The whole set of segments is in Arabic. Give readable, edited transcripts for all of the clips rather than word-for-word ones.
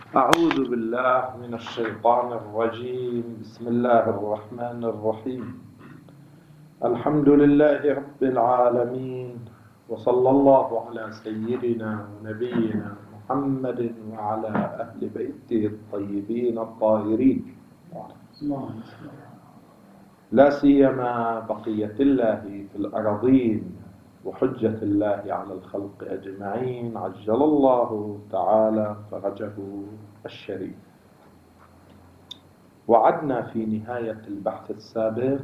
أعوذ بالله من الشيطان الرجيم. بسم الله الرحمن الرحيم. الحمد لله رب العالمين، وصلى الله على سيدنا ونبينا محمد وعلى أهل بيته الطيبين الطاهرين، لا سيما بقية الله في الأراضين وحجة الله على الخلق أجمعين، عجل الله تعالى فرجه الشريف. وعدنا في نهاية البحث السابق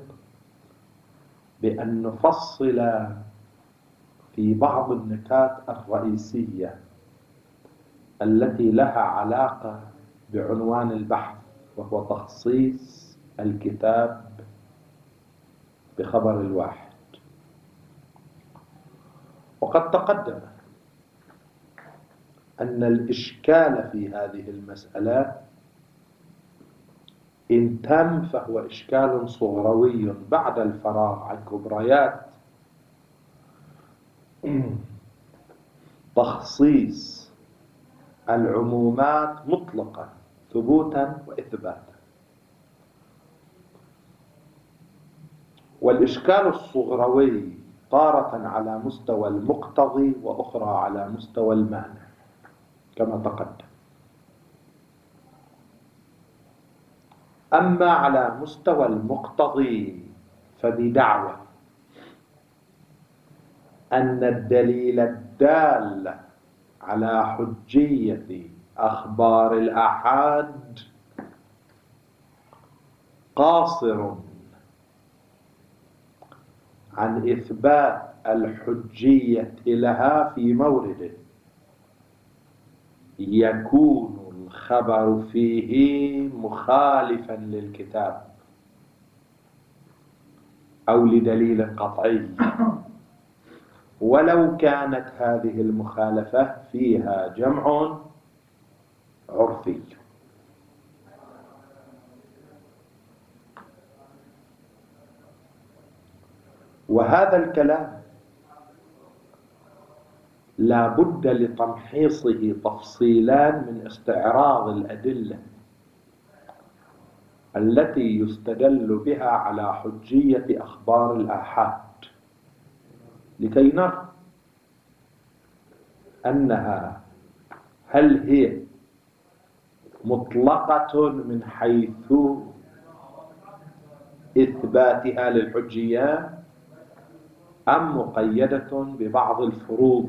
بأن نفصل في بعض النكات الرئيسية التي لها علاقة بعنوان البحث، وهو تخصيص الكتاب بخبر الواحد. وقد تقدم أن الإشكال في هذه المسألة إن تم فهو إشكال صغروي بعد الفراغ عن كبريات تخصيص العمومات مطلقا ثبوتا وإثباتا. والإشكال الصغروي تارة على مستوى المقتضي وأخرى على مستوى المانع كما تقدم. أما على مستوى المقتضي فبدعوى أن الدليل الدال على حجية أخبار الآحاد قاصر عن إثبات الحجية لها في مورده يكون الخبر فيه مخالفا للكتاب أو لدليل قطعي، ولو كانت هذه المخالفة فيها جمع عرفي. وهذا الكلام لا بد لتمحيصه تفصيلان من استعراض الأدلة التي يستدل بها على حجية أخبار الآحاد، لكي نرى أنها هل هي مطلقة من حيث إثباتها للحجية أم مقيدة ببعض الفروض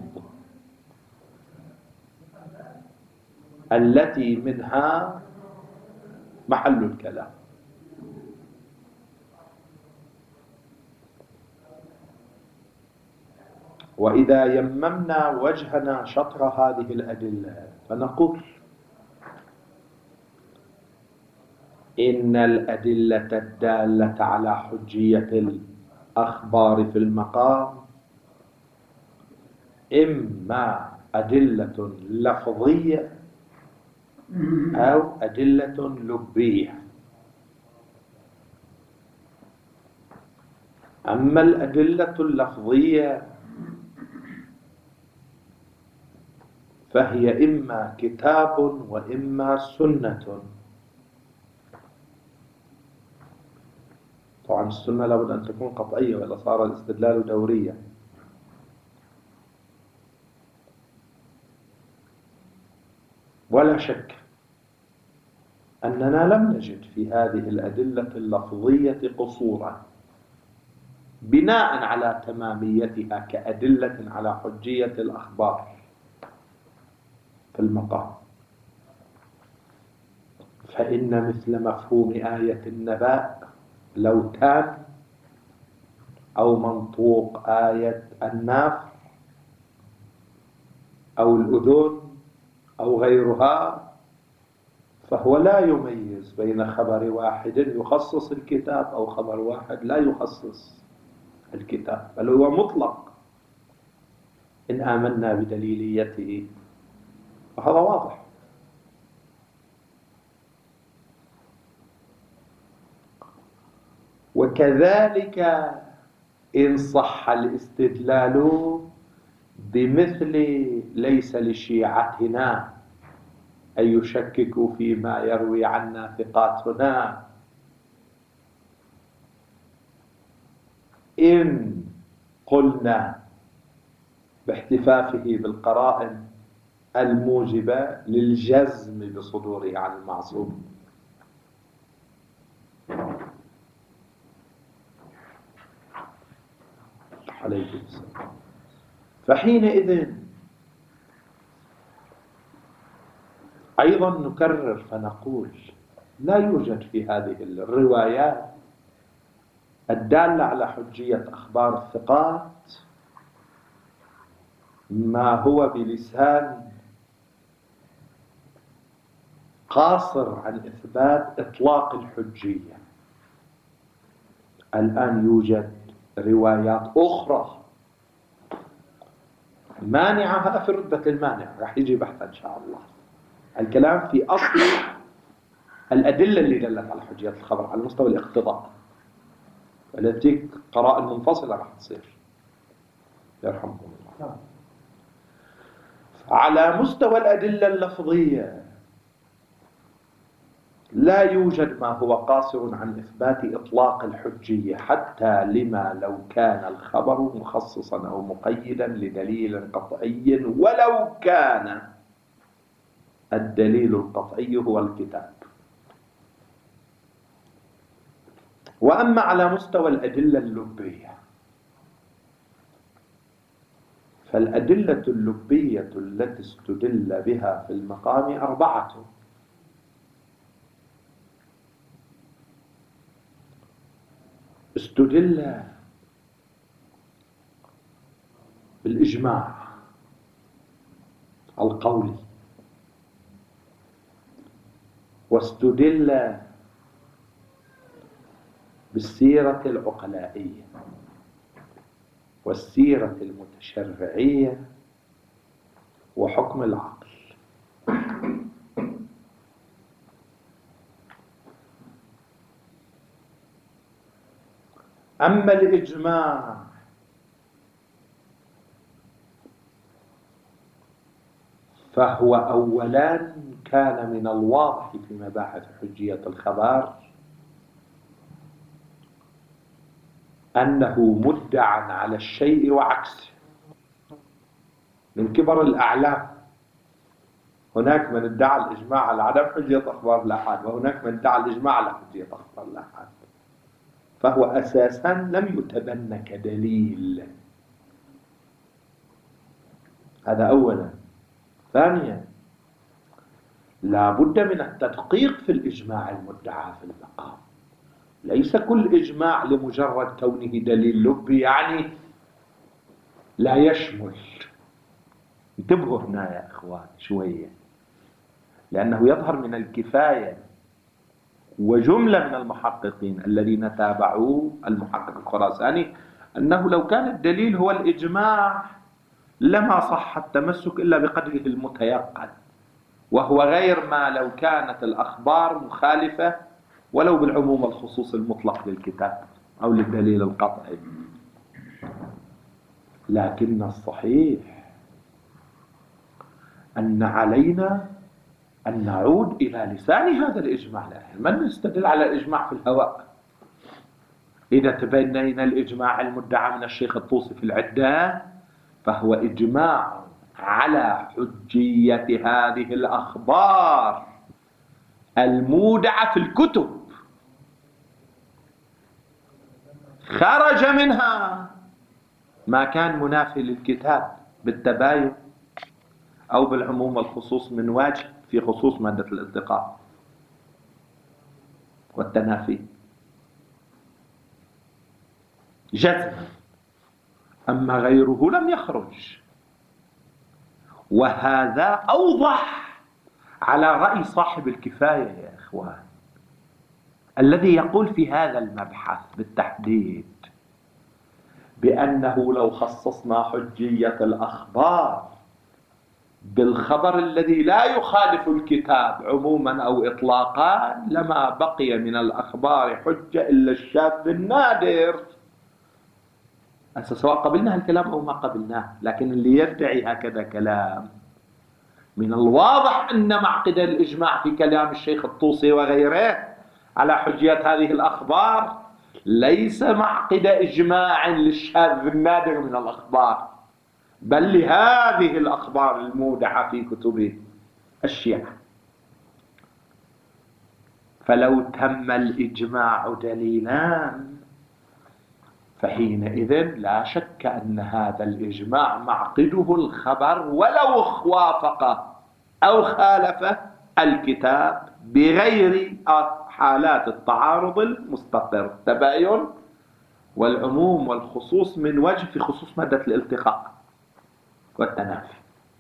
التي منها محل الكلام. وإذا يممنا وجهنا شطر هذه الأدلة فنقول إن الأدلة الدالة على حجية الأخبار في المقام إما أدلة لفظية أو أدلة لبية. أما الأدلة اللفظية فهي إما كتاب وإما سنة. طبعا السنة لابد أن تكون قطعية وإلا صار الاستدلال دوريا. ولا شك أننا لم نجد في هذه الأدلة اللفظية قصورا بناء على تماميتها كأدلة على حجية الأخبار في المقام. فإن مثل مفهوم آية النبأ لو كان أو منطوق آية النافع أو الأذن أو غيرها فهو لا يميز بين خبر واحد يخصص الكتاب أو خبر واحد لا يخصص الكتاب، بل هو مطلق إن آمنا بدليليته، وهذا واضح. وكذلك إن صح الاستدلال بمثل ليس لشيعتنا أن يشككوا فيما يروي عنا ثقاتنا إن قلنا باحتفافه بالقرائن الموجبة للجزم بصدوره عن المعصوم. عليه السلام. فحينئذ أيضا نكرر فنقول لا يوجد في هذه الروايات الدالة على حجية أخبار الثقات ما هو بلسان قاصر عن إثبات إطلاق الحجية. الآن يوجد روايات أخرى مانعة، هذا في رتبة المانع، راح يجي بحث إن شاء الله. الكلام في أصل الأدلة اللي دلت على حجية الخبر على مستوى الاقتضاء، التي قرائن منفصلة راح تصير يرحمكم الله. على مستوى الأدلة اللفظية لا يوجد ما هو قاصر عن إثبات إطلاق الحجية، حتى لما لو كان الخبر مخصصا أو مقيدا لدليل قطعي، ولو كان الدليل القطعي هو الكتاب. وأما على مستوى الأدلة اللبية فالأدلة اللبية التي استدل بها في المقام 4. استدل بالإجماع القولي، واستدل بالسيرة العقلائية والسيرة المتشرعية وحكم العقل. أما الإجماع فهو أولا كان من الواضح في مباحث حجية الخبر أنه مدعى على الشيء وعكسه من كبر الأعلام. هناك من ادعى الإجماع على عدم حجية أخبار الآحاد، وهناك من ادعى الإجماع على حجية أخبار الآحاد، فهو أساسا لم يتبنى كدليل. هذا أولا. ثانيا لا بد من التدقيق في الإجماع المدعى في المقام. ليس كل إجماع لمجرد كونه دليل لبي يعني لا يشمل. انتبهوا هنا يا إخوان شوية، لأنه يظهر من الكفاية وجملة من المحققين الذين تابعوا المحقق الخراساني أنه لو كان الدليل هو الإجماع لما صح التمسك إلا بقدره المتيقن، وهو غير ما لو كانت الأخبار مخالفة ولو بالعموم الخصوص المطلق للكتاب أو للدليل القطعي. لكن الصحيح أن علينا أن نعود إلى لسان هذا الإجماع، من نستدل على الإجماع في الهواء. إذا تبنينا الإجماع المدعى من الشيخ الطوسي في العدة فهو إجماع على حجية هذه الأخبار المودعة في الكتب، خرج منها ما كان منافي للكتاب بالتباين أو بالعموم الخصوص من وجه في خصوص مادة الالتقاء والتنافي جزما. أما غيره لم يخرج. وهذا أوضح على رأي صاحب الكفاية يا إخوان، الذي يقول في هذا المبحث بالتحديد بأنه لو خصصنا حجية الأخبار بالخبر الذي لا يخالف الكتاب عموما أو إطلاقا لما بقي من الأخبار حجة إلا الشاذ النادر. سواء قبلنا الكلام أو ما قبلناه، لكن اللي يدعي هكذا كلام من الواضح أن معقد الإجماع في كلام الشيخ الطوسي وغيره على حجية هذه الأخبار ليس معقد إجماع للشاذ النادر من الأخبار، بل لهذه الأخبار المودعة في كتب الشيعة. فلو تم الإجماع دليلا فحينئذ لا شك أن هذا الإجماع معقده الخبر ولو وافق أو خالف الكتاب بغير حالات التعارض المستقر، التباين والعموم والخصوص من وجه في خصوص مادة الالتقاء والتنافي.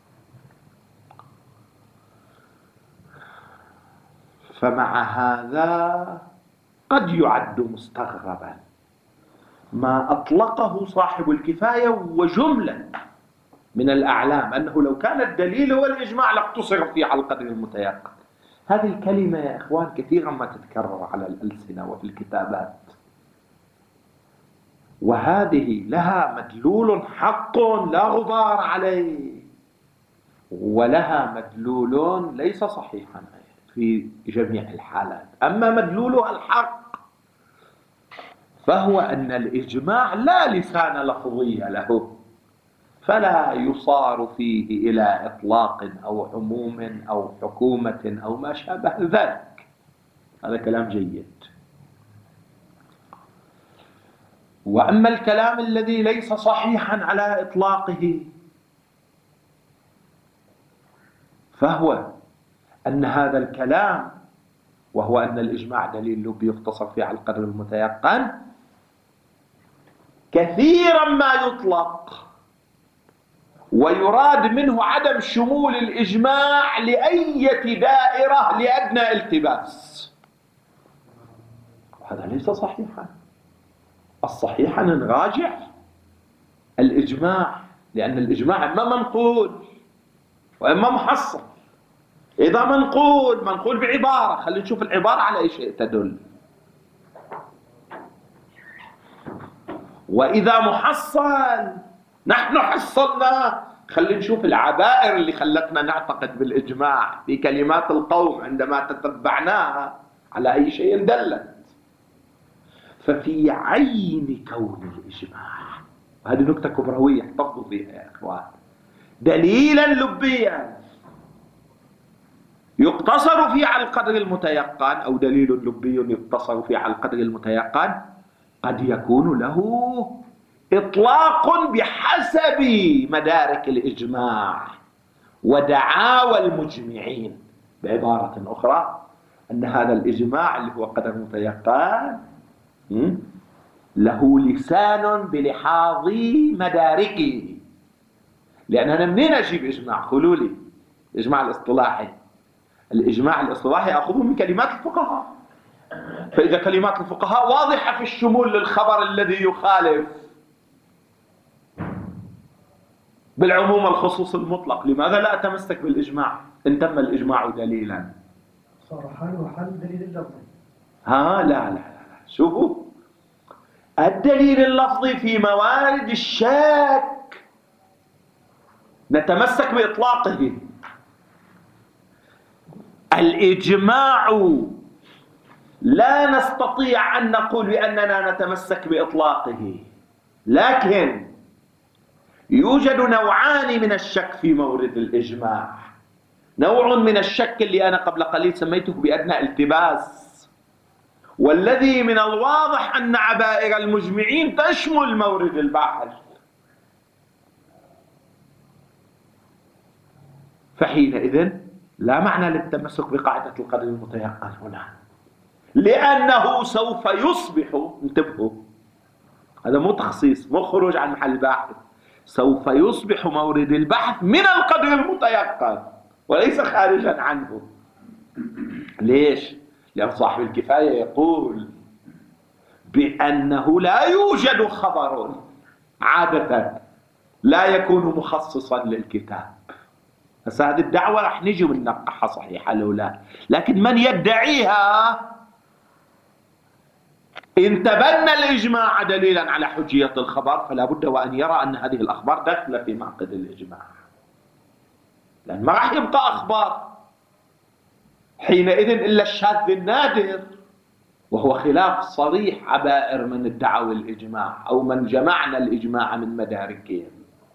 فمع هذا قد يعد مستغربا ما أطلقه صاحب الكفاية وجملة من الأعلام أنه لو كان الدليل هو الإجماع لاقتصر فيه على القدر المتيقن. هذه الكلمة يا إخوان كثيرا ما تتكرر على الألسنة وفي الكتابات، وهذه لها مدلول حق لا غبار عليه، ولها مدلول ليس صحيحا في جميع الحالات. أما مدلولها الحق فهو أن الإجماع لا لسان لفظي له، فلا يصار فيه إلى إطلاق أو عموم أو حكومة أو ما شابه ذلك. هذا كلام جيد. وأما الكلام الذي ليس صحيحا على إطلاقه فهو أن هذا الكلام، وهو أن الإجماع دليل لبي يقتصر فيه على القدر المتيقن، كثيرا ما يطلق ويراد منه عدم شمول الإجماع لأية دائرة لأدنى التباس، وهذا ليس صحيحا. الصحيح أن نراجع الإجماع، لأن الإجماع إما منقول وإما محصل. إذا منقول بعبارة، خلينا نشوف العبارة على أي شيء تدل. وإذا محصل نحن حصلنا، خلينا نشوف العبائر اللي خلتنا نعتقد بالإجماع في كلمات القوم عندما تتبعناها على أي شيء دلت. ففي عين كون الإجماع، وهذه نكتة كبروية احتفظوا فيها يا إخوان، دليلا لبيا يقتصر فيه على القدر المتيقن، أو دليل لبي يقتصر فيه على القدر المتيقن، قد يكون له إطلاق بحسب مدارك الإجماع ودعاوى المجمعين. بعبارة أخرى أن هذا الإجماع اللي هو قدر متيقن له لسان بلحاظ مداركه. لأن أنا منين أجيب إجماع؟ قولوا لي الإجماع الاصطلاحي. الإجماع الاصطلاحي أخذه من كلمات الفقهاء، فإذا كلمات الفقهاء واضحة في الشمول للخبر الذي يخالف بالعموم الخصوص المطلق، لماذا لا أتمسك بالإجماع إن تم الإجماع دليلا؟ صار حل وحل دليل اللفظي. لا شوفوا، الدليل اللفظي في موارد الشك نتمسك بإطلاقه. الإجماع لا نستطيع أن نقول بأننا نتمسك بإطلاقه، لكن يوجد نوعان من الشك في مورد الإجماع. نوع من الشك اللي أنا قبل قليل سميته بأدنى التباس، والذي من الواضح أن عبائر المجمعين تشمل مورد البحث، فحينئذ لا معنى للتمسك بقاعدة القدر المتيقن هنا، لأنه سوف يصبح، انتبهوا هذا مو تخصيص مو خروج عن محل البحث، سوف يصبح مورد البحث من القدر المتيقن وليس خارجا عنه. ليش؟ لأن صاحب الكفاية يقول بأنه لا يوجد خبر عادة لا يكون مخصصا للكتاب. بس هذه الدعوة رح نجي وننقحها صحيحة لو لا، لكن من يدعيها إن تبنى الإجماع دليلا على حجية الخبر فلا بد وأن يرى أن هذه الأخبار داخلة في معقد الإجماع. لأن ما راح يبقى أخبار حينئذ إلا الشاذ النادر، وهو خلاف صريح عبائر من ادعوا الإجماع أو من جمعنا الإجماع من مداركهم.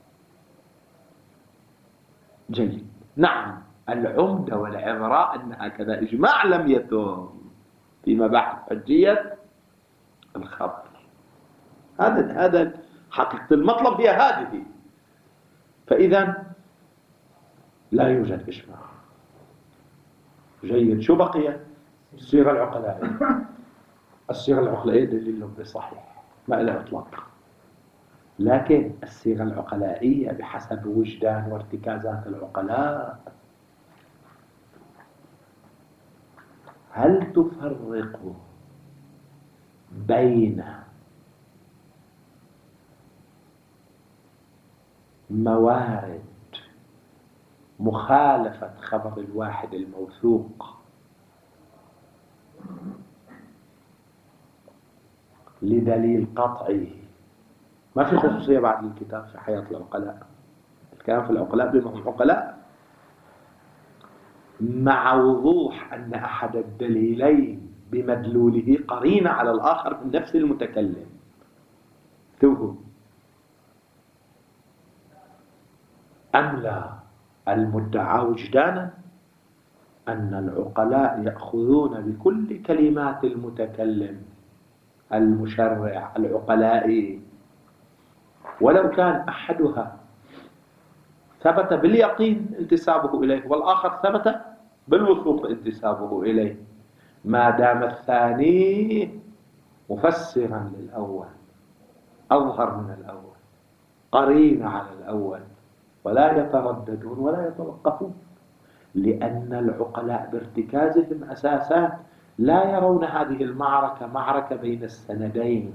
جيد. نعم، العمدة والعبرة أن هكذا إجماع لم يتم في مباحث حجية الخبر. هذا حقيقة المطلب هي هذه. فإذا لا يوجد إجماع. جيد. شو بقي؟ الصيغة العقلائية. الصيغة العقلائية دليل بصحيح ما له إطلاق، لكن الصيغة العقلائية بحسب وجدان وارتكازات العقلاء هل تفرق بين موارد مخالفة خبر الواحد الموثوق لدليل قطعي؟ ما في خصوصية بعد الكتاب في حياة العقلاء، الكلام في العقلاء بما هم عقلاء، مع وضوح أن أحد الدليلين بمدلوله قرينة على الآخر من نفس المتكلم. ثم أم لا المدعى وجدانا أن العقلاء يأخذون بكل كلمات المتكلم المشرع العقلائي ولو كان أحدها ثبت باليقين انتسابه إليه والآخر ثبت بالوثوق انتسابه إليه، ما دام الثاني مفسرا للأول أظهر من الأول قرين على الأول، ولا يترددون ولا يتوقفون، لأن العقلاء بارتكازهم أساسا لا يرون هذه المعركة معركة بين السندين،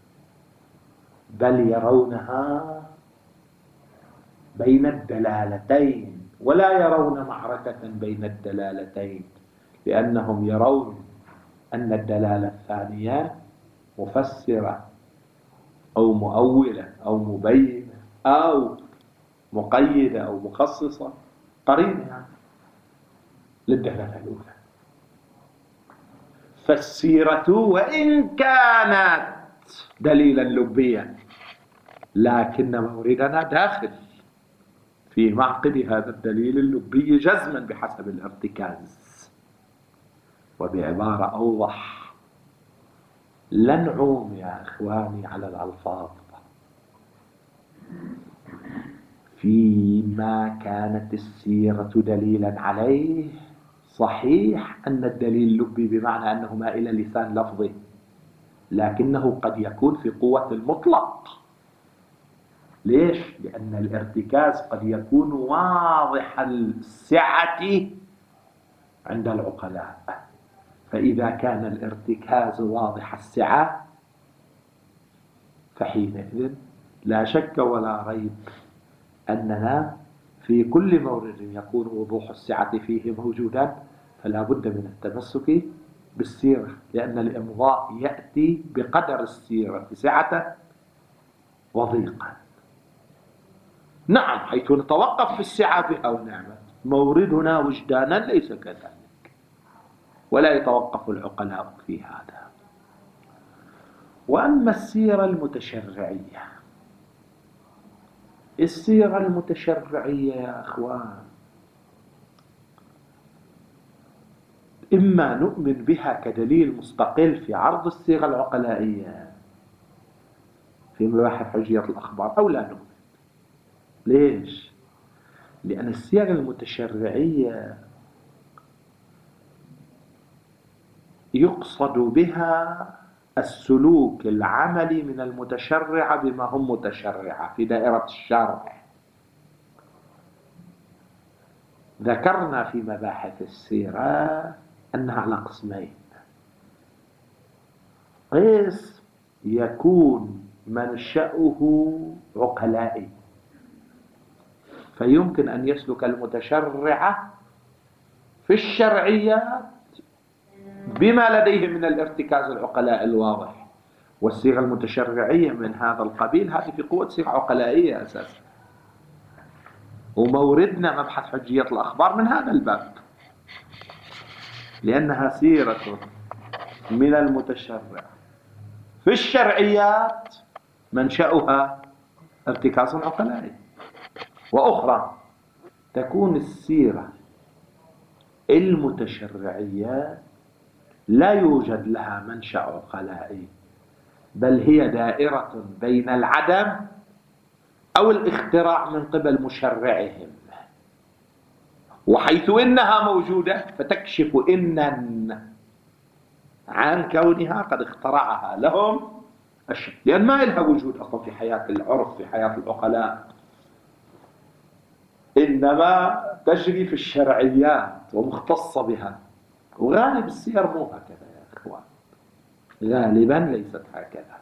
بل يرونها بين الدلالتين، ولا يرون معركة بين الدلالتين، لأنهم يرون أن الدلالة الثانية مفسرة أو مؤولة أو مبينة أو مقيدة أو مخصصة قرينة يعني للدلالة الأولى. فالسيرة وإن كانت دليلا لبيا لكن موردنا داخل في معقد هذا الدليل اللبي جزما بحسب الارتكاز. وبعبارة أوضح، لا نعوم يا إخواني على الألفاظ فيما كانت السيرة دليلا عليه. صحيح أن الدليل اللبي بمعنى أنه ما إلى لسان لفظه، لكنه قد يكون في قوة المطلق. ليش؟ لأن الارتكاز قد يكون واضح السعة عند العقلاء، فإذا كان الارتكاز واضح السعة فحينئذ لا شك ولا ريب أننا في كل مورد يكون وضوح السعة فيه موجودا فلا بد من التمسك بالسيرة، لأن الإمضاء يأتي بقدر السيرة سعة وضيقا. نعم، حيث نتوقف في السعة بها ونعمة، موردنا وجدانا ليس كذلك، ولا يتوقف العقلاء في هذا. وأما السيرة المتشرعية، السيرة المتشرعية يا أخوان إما نؤمن بها كدليل مستقل في عرض الصيغة العقلائية في مباحث حجية الأخبار أو لا نؤمن. ليش؟ لأن الصيغة المتشرعية يقصد بها السلوك العملي من المتشرع بما هم متشرعة في دائرة الشرع. ذكرنا في مباحث السيرة أنها على قسمين: قسم يكون منشأه عقلائي، فيمكن أن يسلك المتشرع في الشرعيات بما لديه من الارتكاز العقلاء الواضح، والصيغة المتشرعية من هذا القبيل هذه في قوة صيغة عقلائية أساسا. وموردنا مبحث حجية الأخبار من هذا الباب، لأنها سيرة من المتشرع في الشرعيات منشأها ارتكاز عقلائي، وأخرى تكون السيرة المتشرعية لا يوجد لها منشأ عقلائي، بل هي دائرة بين العدم أو الاختراع من قبل مشرعهم، وحيث إنها موجودة فتكشف إنا عن كونها قد اخترعها لهم الشيء، لأن ما لها وجود أصلا في حياة العرف، في حياة العقلاء، إنما تجري في الشرعيات ومختصة بها. وغالب السير مو هكذا يا إخوان، غالبا ليست هكذا،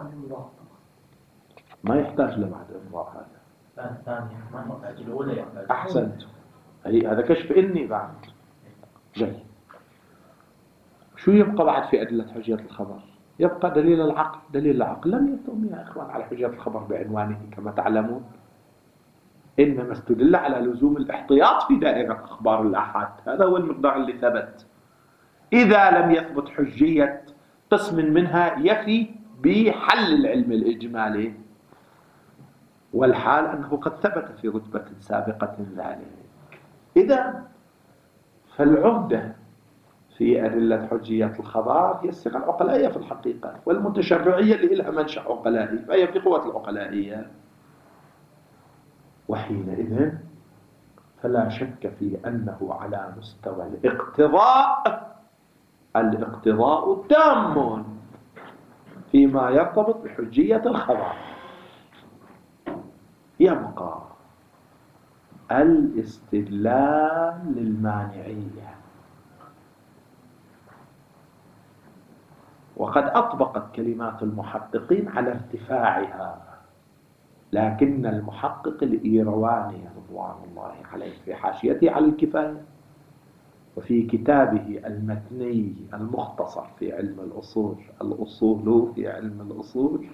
ما يحتاج لبعد إمضاء. هذا الثانية ما يحتاج، الأولى يحتاج. أحسنت، هذا كشف إني بعد جاي. شو يبقى بعد في أدلة حجية الخبر؟ يبقى دليل العقل. دليل العقل لم يتم يا إخوان على حجية الخبر بعنوانه كما تعلمون، إنما استدل على لزوم الاحتياط في دائرة أخبار الآحاد، هذا هو المقدار اللي ثبت. إذا لم يثبت حجية قسم منها يفي بحل العلم الإجمالي، والحال أنه قد ثبت في رتبة سابقة ذلك. إذا فالعمدة في أدلة حجية الخبر هي الصيغة العقلائية في الحقيقة، والمتشرعية اللي لها منشأ عقلائي، فهي في قوة العقلائية. وحينئذ فلا شك في أنه على مستوى الاقتضاء، الاقتضاء تام فيما يرتبط بحجية الخبر. يبقى الاستدلال للمانعية، وقد أطبقت كلمات المحققين على ارتفاعها، لكن المحقق الإيرواني رضوان الله عليه في حاشيته على الكفاية وفي كتابه المتني المختصر في علم الأصول، الأصول في علم الأصول،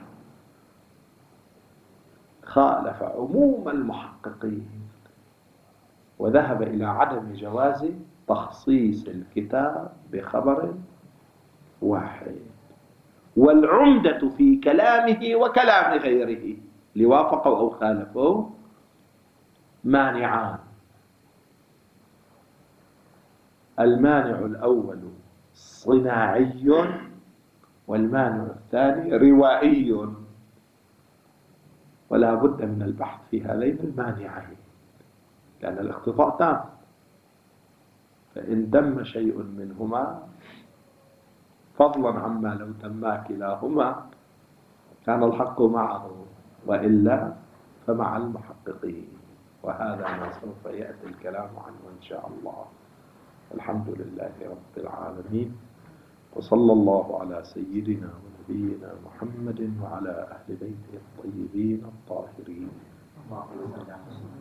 خالف عموم المحققين وذهب إلى عدم جواز تخصيص الكتاب بخبر واحد. والعمدة في كلامه وكلام غيره اللي وافقوا أو خالفوا مانعان: المانع الأول صناعي، والمانع الثاني روائي، ولا بد من البحث في هذين المانعين، لأن الاقتضاء تام، فإن تم شيء منهما فضلا عما لو تما كلاهما كان الحق معه، وإلا فمع المحققين. وهذا ما سوف يأتي الكلام عنه إن شاء الله. الحمد لله رب العالمين، وصلى الله على سيدنا ونبينا محمد وعلى أهل بيته الطيبين الطاهرين.